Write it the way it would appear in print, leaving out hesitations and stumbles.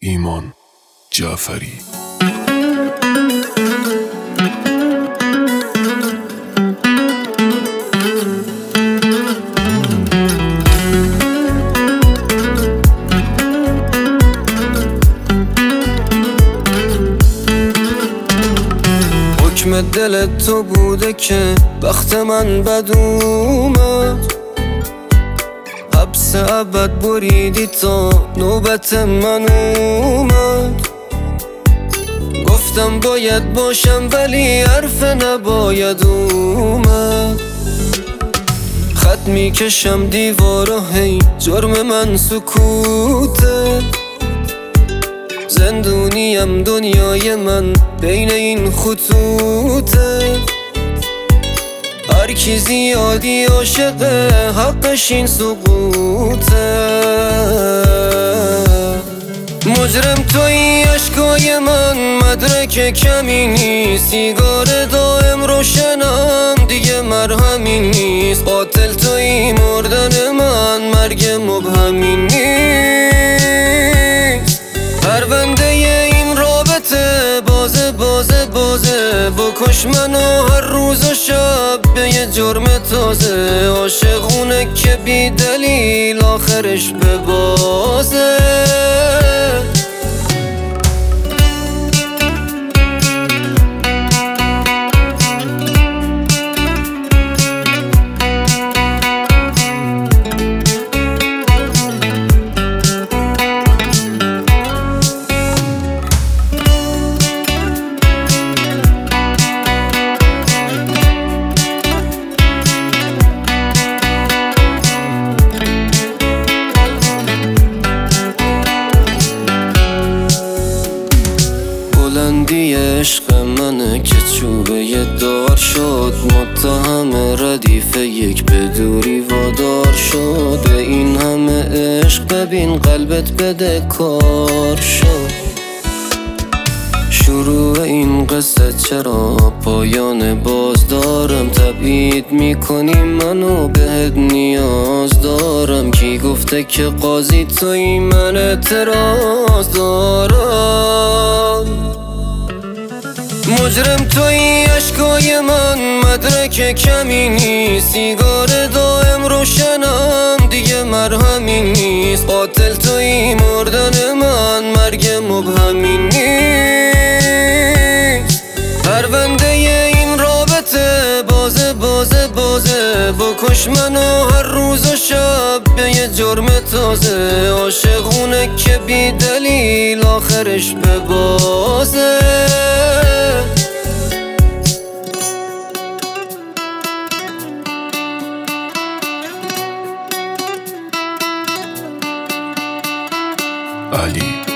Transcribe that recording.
ایمان جعفری. حکم دلت تو بوده که وقت من بد اومد، حبس ابد بریدی تا نوبت من اومد. گفتم باید باشم ولی حرف نباید اومد. خط میکشم دیوارا هی جرم من سکوته، زندونیم دنیای من بین این خطوطه. هر کی زیادی عاشقه حقش این سقوطه. مجرم توی اشکای من مدرک کمی نیست، سیگار دائم روشنم دیگه مرهمی نیست. قاتل توی مردن من مرگ مبهمی نیست. پرونده این رابطه بازه بازه بازه، بکش منو هر روز و شب به یه جرم تازه. عاشقونه که بی دلیل آخرش به بازه. بلندی عشق منه که چوبه دار شد، متهم ردیف یک به دوری وادار شد. به این همه عشق ببین قلبت بده کار شد. شروع این قصه چرا پایان باز دارم؟ تبعید میکنی منو بهت نیاز دارم. کی گفته که قاضی توی من اعتراض دارم؟ مجرم توی اشکای من مدرک کمی نیست، سیگار دائم روشنم دیگه مرهمی نیست. قاتل توی مردن من مرگ مبهمی نیست. پرونده این رابطه بازه بازه بازه، بکش منو هر روز و شب به یه جرم تازه. عاشقونه که بی دلیل آخرش به بازه. علی